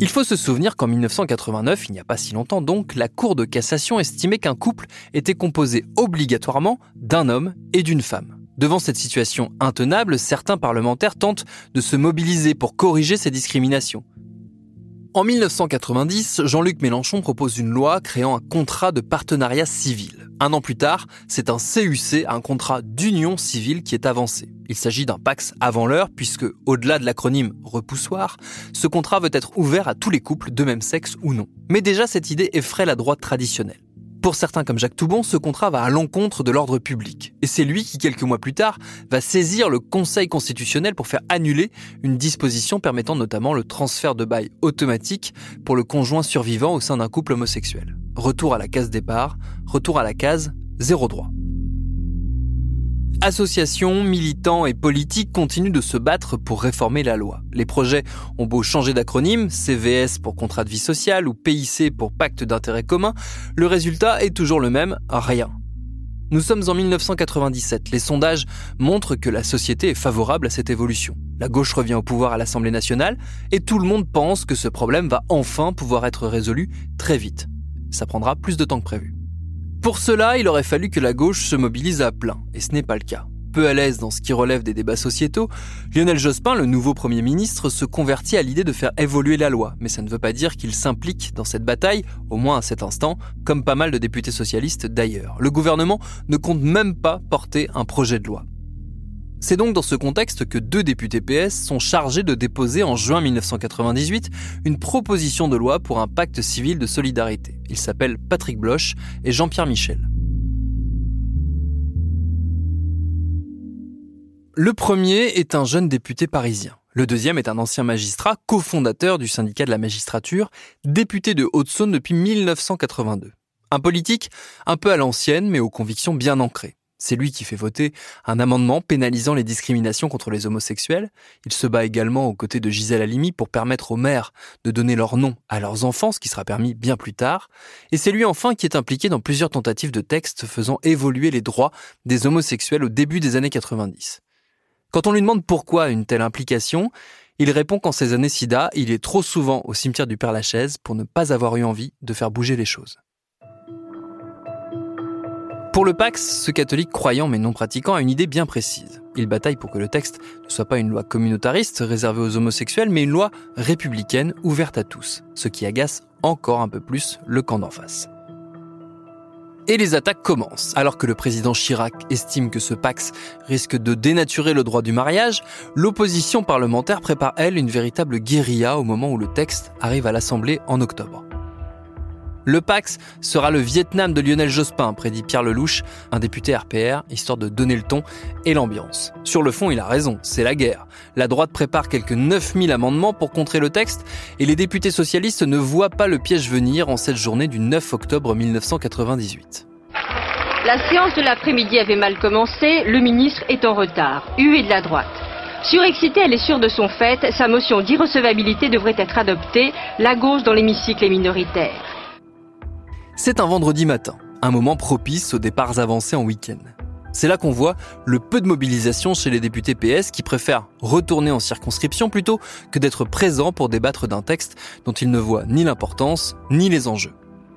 Il faut se souvenir qu'en 1989, il n'y a pas si longtemps donc, la Cour de cassation estimait qu'un couple était composé obligatoirement d'un homme et d'une femme. Devant cette situation intenable, certains parlementaires tentent de se mobiliser pour corriger ces discriminations. En 1990, Jean-Luc Mélenchon propose une loi créant un contrat de partenariat civil. Un an plus tard, c'est un CUC, un contrat d'union civile qui est avancé. Il s'agit d'un PACS avant l'heure puisque, au-delà de l'acronyme repoussoir, ce contrat veut être ouvert à tous les couples de même sexe ou non. Mais déjà, cette idée effraie la droite traditionnelle. Pour certains comme Jacques Toubon, ce contrat va à l'encontre de l'ordre public. Et c'est lui qui, quelques mois plus tard, va saisir le Conseil constitutionnel pour faire annuler une disposition permettant notamment le transfert de bail automatique pour le conjoint survivant au sein d'un couple homosexuel. Retour à la case départ, retour à la case zéro droit. Associations, militants et politiques continuent de se battre pour réformer la loi. Les projets ont beau changer d'acronyme, CVS pour contrat de vie sociale ou PIC pour pacte d'intérêt commun, le résultat est toujours le même, rien. Nous sommes en 1997, les sondages montrent que la société est favorable à cette évolution. La gauche revient au pouvoir à l'Assemblée nationale et tout le monde pense que ce problème va enfin pouvoir être résolu très vite. Ça prendra plus de temps que prévu. Pour cela, il aurait fallu que la gauche se mobilise à plein, et ce n'est pas le cas. Peu à l'aise dans ce qui relève des débats sociétaux, Lionel Jospin, le nouveau Premier ministre, se convertit à l'idée de faire évoluer la loi, mais ça ne veut pas dire qu'il s'implique dans cette bataille, au moins à cet instant, comme pas mal de députés socialistes d'ailleurs. Le gouvernement ne compte même pas porter un projet de loi. C'est donc dans ce contexte que 2 députés PS sont chargés de déposer en juin 1998 une proposition de loi pour un pacte civil de solidarité. Ils s'appellent Patrick Bloch et Jean-Pierre Michel. Le premier est un jeune député parisien. Le deuxième est un ancien magistrat, cofondateur du syndicat de la magistrature, député de Haute-Saône depuis 1982. Un politique un peu à l'ancienne, mais aux convictions bien ancrées. C'est lui qui fait voter un amendement pénalisant les discriminations contre les homosexuels. Il se bat également aux côtés de Gisèle Halimi pour permettre aux mères de donner leur nom à leurs enfants, ce qui sera permis bien plus tard. Et c'est lui enfin qui est impliqué dans plusieurs tentatives de textes faisant évoluer les droits des homosexuels au début des années 90. Quand on lui demande pourquoi une telle implication, il répond qu'en ces années SIDA, il est trop souvent au cimetière du Père-Lachaise pour ne pas avoir eu envie de faire bouger les choses. Pour le PACS, ce catholique croyant mais non pratiquant a une idée bien précise. Il bataille pour que le texte ne soit pas une loi communautariste réservée aux homosexuels, mais une loi républicaine ouverte à tous, ce qui agace encore un peu plus le camp d'en face. Et les attaques commencent. Alors que le président Chirac estime que ce PACS risque de dénaturer le droit du mariage, l'opposition parlementaire prépare, elle, une véritable guérilla au moment où le texte arrive à l'Assemblée en octobre. Le PACS sera le Vietnam de Lionel Jospin, prédit Pierre Lelouch, un député RPR, histoire de donner le ton et l'ambiance. Sur le fond, il a raison, c'est la guerre. La droite prépare quelques 9000 amendements pour contrer le texte et les députés socialistes ne voient pas le piège venir en cette journée du 9 octobre 1998. La séance de l'après-midi avait mal commencé, le ministre est en retard, hué de la droite. Surexcitée, elle est sûre de son fait, sa motion d'irrecevabilité devrait être adoptée, la gauche dans l'hémicycle est minoritaire. C'est un vendredi matin, un moment propice aux départs avancés en week-end. C'est là qu'on voit le peu de mobilisation chez les députés PS qui préfèrent retourner en circonscription plutôt que d'être présents pour débattre d'un texte dont ils ne voient ni l'importance ni les enjeux.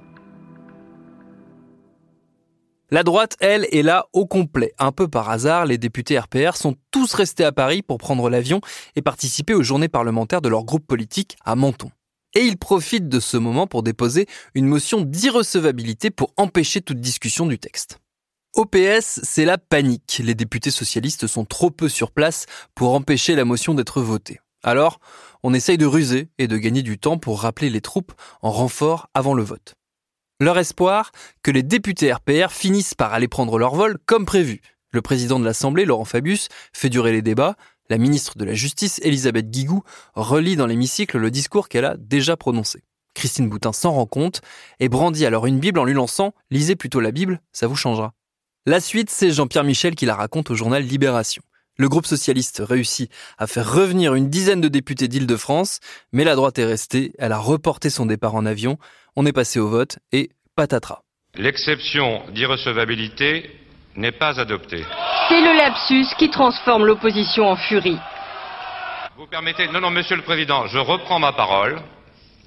La droite, elle, est là au complet. Un peu par hasard, les députés RPR sont tous restés à Paris pour prendre l'avion et participer aux journées parlementaires de leur groupe politique à Menton. Et ils profitent de ce moment pour déposer une motion d'irrecevabilité pour empêcher toute discussion du texte. Au PS, c'est la panique. Les députés socialistes sont trop peu sur place pour empêcher la motion d'être votée. Alors, on essaye de ruser et de gagner du temps pour rappeler les troupes en renfort avant le vote. Leur espoir, que les députés RPR finissent par aller prendre leur vol comme prévu. Le président de l'Assemblée, Laurent Fabius, fait durer les débats. La ministre de la Justice, Elisabeth Guigou, relit dans l'hémicycle le discours qu'elle a déjà prononcé. Christine Boutin s'en rend compte et brandit alors une Bible en lui lançant « Lisez plutôt la Bible, ça vous changera ». La suite, c'est Jean-Pierre Michel qui la raconte au journal Libération. Le groupe socialiste réussit à faire revenir une dizaine de députés d'Île-de-France, mais la droite est restée, elle a reporté son départ en avion, on est passé au vote et patatras. L'exception d'irrecevabilité n'est pas adoptée. C'est le lapsus qui transforme l'opposition en furie. Vous permettez... Non, Monsieur le Président, je reprends ma parole.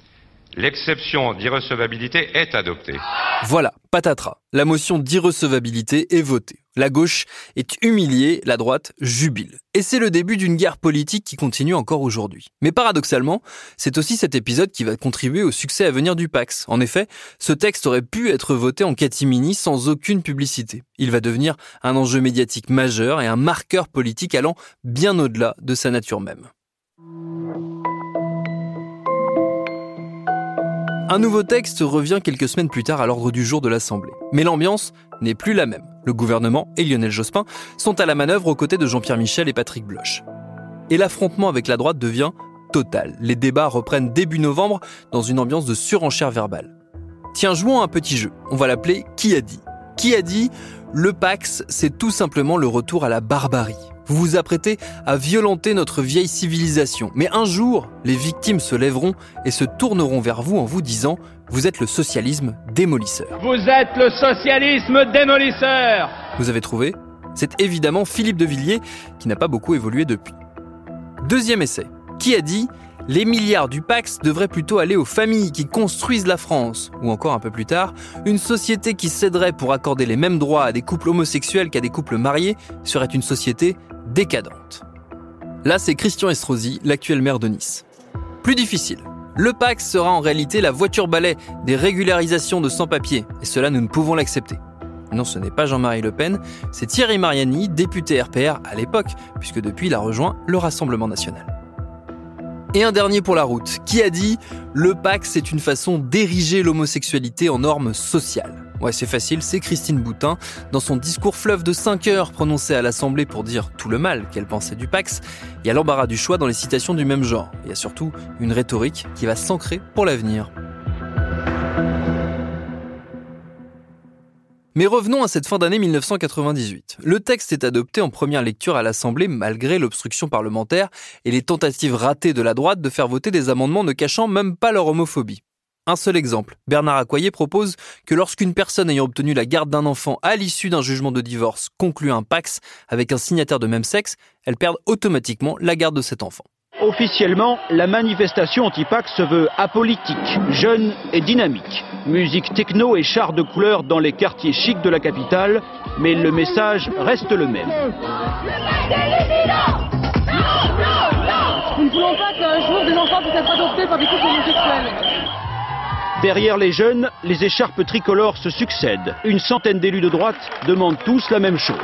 L'exception d'irrecevabilité est adoptée. Voilà, patatras. La motion d'irrecevabilité est votée. La gauche est humiliée, la droite jubile. Et c'est le début d'une guerre politique qui continue encore aujourd'hui. Mais paradoxalement, c'est aussi cet épisode qui va contribuer au succès à venir du Pacs. En effet, ce texte aurait pu être voté en catimini sans aucune publicité. Il va devenir un enjeu médiatique majeur et un marqueur politique allant bien au-delà de sa nature même. Un nouveau texte revient quelques semaines plus tard à l'ordre du jour de l'Assemblée. Mais l'ambiance n'est plus la même. Le gouvernement et Lionel Jospin sont à la manœuvre aux côtés de Jean-Pierre Michel et Patrick Bloch. Et l'affrontement avec la droite devient total. Les débats reprennent début novembre dans une ambiance de surenchère verbale. Tiens, jouons à un petit jeu. On va l'appeler « Qui a dit ?» Qui a dit ? Le Pacs, c'est tout simplement le retour à la barbarie. Vous vous apprêtez à violenter notre vieille civilisation. Mais un jour, les victimes se lèveront et se tourneront vers vous en vous disant « Vous êtes le socialisme démolisseur ». Vous êtes le socialisme démolisseur ! Vous avez trouvé ? C'est évidemment Philippe de Villiers qui n'a pas beaucoup évolué depuis. Deuxième essai. Qui a dit « Les milliards du Pacs devraient plutôt aller aux familles qui construisent la France » ou encore un peu plus tard, une société qui céderait pour accorder les mêmes droits à des couples homosexuels qu'à des couples mariés serait une société décadente. Là, c'est Christian Estrosi, l'actuel maire de Nice. Plus difficile. Le Pacs sera en réalité la voiture-balai des régularisations de sans-papiers, et cela nous ne pouvons l'accepter. Non, ce n'est pas Jean-Marie Le Pen, c'est Thierry Mariani, député RPR à l'époque, puisque depuis il a rejoint le Rassemblement national. Et un dernier pour la route. Qui a dit « Le Pacs, c'est une façon d'ériger l'homosexualité en norme sociale ». Ouais, c'est facile, c'est Christine Boutin. Dans son discours fleuve de 5 heures prononcé à l'Assemblée pour dire tout le mal qu'elle pensait du Pacs, il y a l'embarras du choix dans les citations du même genre. Il y a surtout une rhétorique qui va s'ancrer pour l'avenir. Mais revenons à cette fin d'année 1998. Le texte est adopté en première lecture à l'Assemblée malgré l'obstruction parlementaire et les tentatives ratées de la droite de faire voter des amendements ne cachant même pas leur homophobie. Un seul exemple, Bernard Accoyer propose que lorsqu'une personne ayant obtenu la garde d'un enfant à l'issue d'un jugement de divorce conclut un Pacs avec un signataire de même sexe, elle perd automatiquement la garde de cet enfant. Officiellement, la manifestation anti-Pacs se veut apolitique, jeune et dynamique. Musique techno et chars de couleur dans les quartiers chics de la capitale, mais le message reste le même. Nous ne voulons pas qu'un jour des enfants puissent être adoptés par des couples homosexuels. Derrière les jeunes, les écharpes tricolores se succèdent. Une centaine d'élus de droite demandent tous la même chose.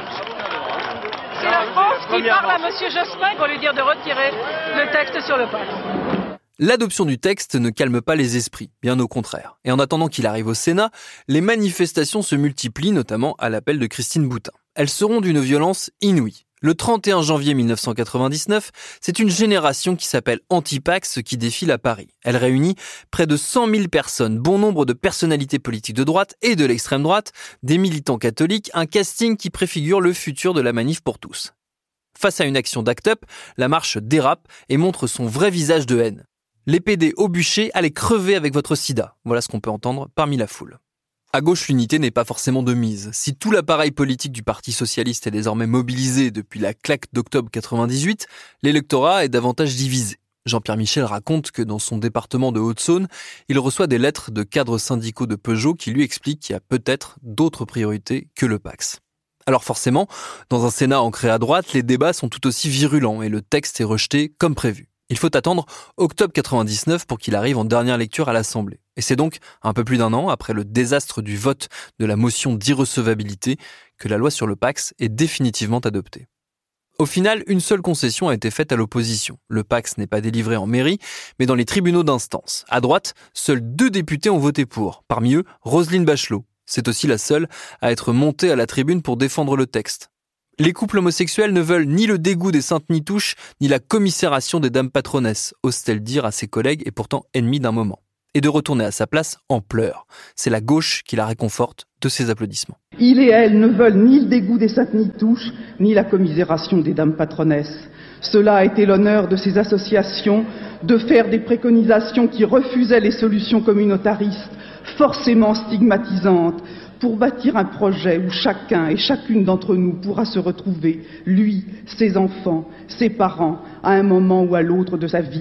C'est la France qui parle à M. Jospin pour lui dire de retirer le texte sur le Pacs. L'adoption du texte ne calme pas les esprits, bien au contraire. Et en attendant qu'il arrive au Sénat, les manifestations se multiplient, notamment à l'appel de Christine Boutin. Elles seront d'une violence inouïe. Le 31 janvier 1999, c'est une génération qui s'appelle Anti-Pacs qui défile à Paris. Elle réunit près de 100 000 personnes, bon nombre de personnalités politiques de droite et de l'extrême droite, des militants catholiques, un casting qui préfigure le futur de la manif pour tous. Face à une action d'Act Up, la marche dérape et montre son vrai visage de haine. Les PD au bûcher, allez crever avec votre sida. Voilà ce qu'on peut entendre parmi la foule. À gauche, l'unité n'est pas forcément de mise. Si tout l'appareil politique du Parti socialiste est désormais mobilisé depuis la claque d'octobre 98, l'électorat est davantage divisé. Jean-Pierre Michel raconte que dans son département de Haute-Saône, il reçoit des lettres de cadres syndicaux de Peugeot qui lui expliquent qu'il y a peut-être d'autres priorités que le Pacs. Alors forcément, dans un Sénat ancré à droite, les débats sont tout aussi virulents et le texte est rejeté comme prévu. Il faut attendre octobre 99 pour qu'il arrive en dernière lecture à l'Assemblée. Et c'est donc un peu plus d'un an après le désastre du vote de la motion d'irrecevabilité que la loi sur le Pacs est définitivement adoptée. Au final, une seule concession a été faite à l'opposition. Le Pacs n'est pas délivré en mairie, mais dans les tribunaux d'instance. À droite, seuls 2 députés ont voté pour. Parmi eux, Roselyne Bachelot. C'est aussi la seule à être montée à la tribune pour défendre le texte. Les couples homosexuels ne veulent ni le dégoût des saintes nitouches, ni la commisération des dames patronesses, ose-t-elle dire à ses collègues et pourtant ennemis d'un moment. Et de retourner à sa place en pleurs. C'est la gauche qui la réconforte de ses applaudissements. Il et elle ne veulent ni le dégoût des saintes nitouches, ni la commisération des dames patronesses. Cela a été l'honneur de ces associations de faire des préconisations qui refusaient les solutions communautaristes, forcément stigmatisantes, pour bâtir un projet où chacun et chacune d'entre nous pourra se retrouver, lui, ses enfants, ses parents, à un moment ou à l'autre de sa vie,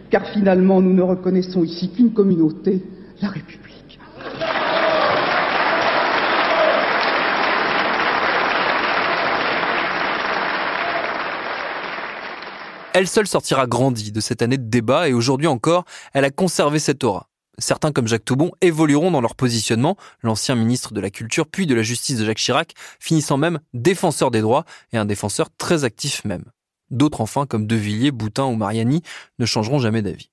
car finalement nous ne reconnaissons ici qu'une communauté, la République. Elle seule sortira grandie de cette année de débat et aujourd'hui encore, elle a conservé cette aura. Certains, comme Jacques Toubon, évolueront dans leur positionnement, l'ancien ministre de la Culture puis de la Justice de Jacques Chirac, finissant même défenseur des droits et un défenseur très actif même. D'autres enfin, comme De Villiers, Boutin ou Mariani, ne changeront jamais d'avis.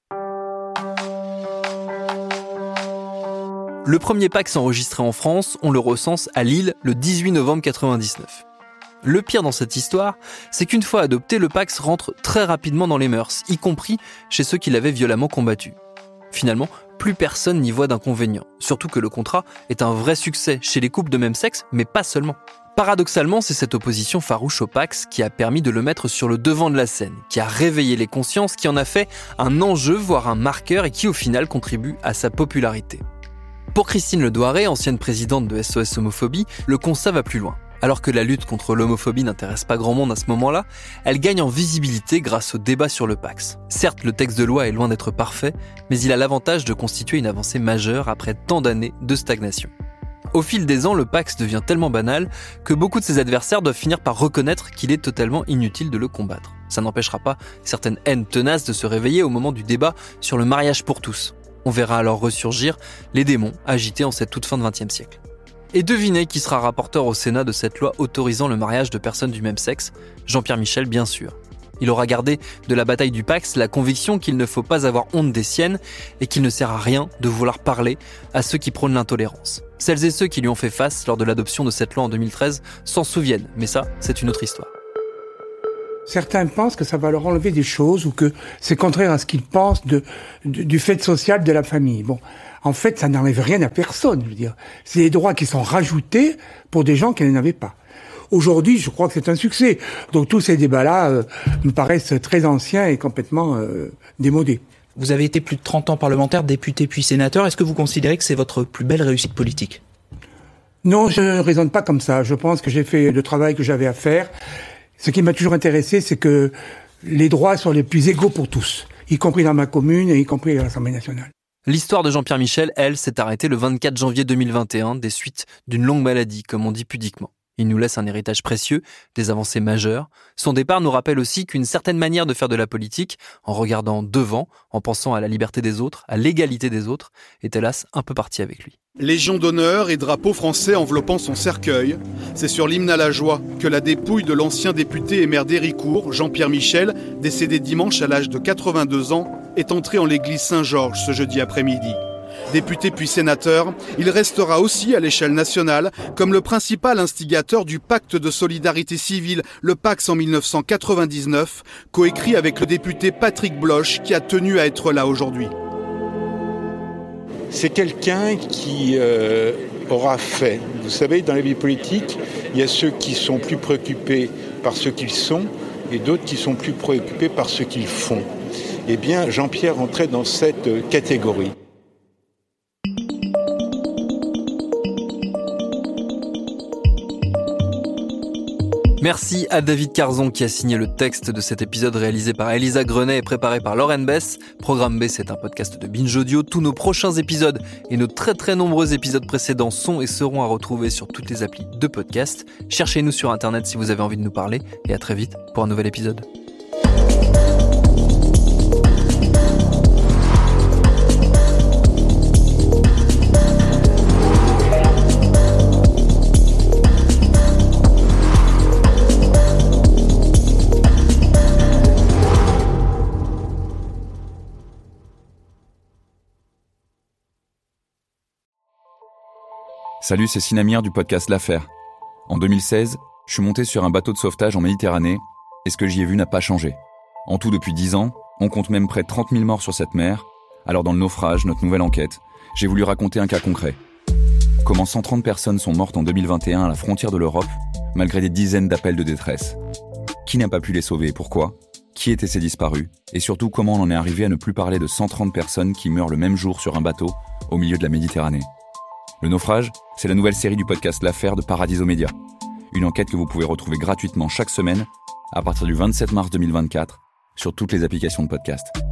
Le premier Pacs enregistré en France, on le recense à Lille le 18 novembre 1999. Le pire dans cette histoire, c'est qu'une fois adopté, le Pacs rentre très rapidement dans les mœurs, y compris chez ceux qui l'avaient violemment combattu. Finalement, plus personne n'y voit d'inconvénient, surtout que le contrat est un vrai succès chez les couples de même sexe, mais pas seulement. Paradoxalement, c'est cette opposition farouche au Pacs qui a permis de le mettre sur le devant de la scène, qui a réveillé les consciences, qui en a fait un enjeu, voire un marqueur, et qui au final contribue à sa popularité. Pour Christine Ledouaré, ancienne présidente de SOS Homophobie, le constat va plus loin. Alors que la lutte contre l'homophobie n'intéresse pas grand monde à ce moment-là, elle gagne en visibilité grâce au débat sur le Pacs. Certes, le texte de loi est loin d'être parfait, mais il a l'avantage de constituer une avancée majeure après tant d'années de stagnation. Au fil des ans, le Pacs devient tellement banal que beaucoup de ses adversaires doivent finir par reconnaître qu'il est totalement inutile de le combattre. Ça n'empêchera pas certaines haines tenaces de se réveiller au moment du débat sur le mariage pour tous. On verra alors ressurgir les démons agités en cette toute fin de XXe siècle. Et devinez qui sera rapporteur au Sénat de cette loi autorisant le mariage de personnes du même sexe ? Jean-Pierre Michel, bien sûr. Il aura gardé de la bataille du Pacs la conviction qu'il ne faut pas avoir honte des siennes et qu'il ne sert à rien de vouloir parler à ceux qui prônent l'intolérance. Celles et ceux qui lui ont fait face lors de l'adoption de cette loi en 2013 s'en souviennent, mais ça, c'est une autre histoire. Certains pensent que ça va leur enlever des choses ou que c'est contraire à ce qu'ils pensent du fait social de la famille. Bon, en fait, ça n'enlève rien à personne, je veux dire. C'est des droits qui sont rajoutés pour des gens qui n'en avaient pas. Aujourd'hui, je crois que c'est un succès. Donc tous ces débats-là me paraissent très anciens et complètement démodés. Vous avez été plus de 30 ans parlementaire, député puis sénateur. Est-ce que vous considérez que c'est votre plus belle réussite politique ? Non, je ne raisonne pas comme ça. Je pense que j'ai fait le travail que j'avais à faire. Ce qui m'a toujours intéressé, c'est que les droits sont les plus égaux pour tous, y compris dans ma commune et y compris à l'Assemblée nationale. L'histoire de Jean-Pierre Michel, elle, s'est arrêtée le 24 janvier 2021, des suites d'une longue maladie, comme on dit pudiquement. Il nous laisse un héritage précieux, des avancées majeures. Son départ nous rappelle aussi qu'une certaine manière de faire de la politique, en regardant devant, en pensant à la liberté des autres, à l'égalité des autres, est hélas un peu partie avec lui. Légion d'honneur et drapeau français enveloppant son cercueil, c'est sur l'hymne à la joie que la dépouille de l'ancien député et maire d'Héricourt, Jean-Pierre Michel, décédé dimanche à l'âge de 82 ans, est entré en l'église Saint-Georges ce jeudi après-midi. Député puis sénateur, il restera aussi à l'échelle nationale comme le principal instigateur du pacte de solidarité civile, le Pacs en 1999, coécrit avec le député Patrick Bloch qui a tenu à être là aujourd'hui. C'est quelqu'un qui aura fait. Vous savez, dans la vie politique, il y a ceux qui sont plus préoccupés par ce qu'ils sont et d'autres qui sont plus préoccupés par ce qu'ils font. Eh bien, Jean-Pierre entrait dans cette catégorie. Merci à David Carzon qui a signé le texte de cet épisode réalisé par Elisa Grenet et préparé par Lauren Bess. Programme B, c'est un podcast de Binge Audio. Tous nos prochains épisodes et nos très nombreux épisodes précédents sont et seront à retrouver sur toutes les applis de podcast. Cherchez-nous sur Internet si vous avez envie de nous parler et à très vite pour un nouvel épisode. Salut, c'est Sinamir du podcast L'Affaire. En 2016, je suis monté sur un bateau de sauvetage en Méditerranée et ce que j'y ai vu n'a pas changé. En tout, depuis 10 ans, on compte même près de 30 000 morts sur cette mer. Alors dans le naufrage, notre nouvelle enquête, j'ai voulu raconter un cas concret. Comment 130 personnes sont mortes en 2021 à la frontière de l'Europe, malgré des dizaines d'appels de détresse. Qui n'a pas pu les sauver et pourquoi ? Qui étaient ces disparus ? Et surtout, comment on en est arrivé à ne plus parler de 130 personnes qui meurent le même jour sur un bateau au milieu de la Méditerranée ? Le naufrage, c'est la nouvelle série du podcast L'Affaire de Paradiso Media. Une enquête que vous pouvez retrouver gratuitement chaque semaine à partir du 27 mars 2024 sur toutes les applications de podcast.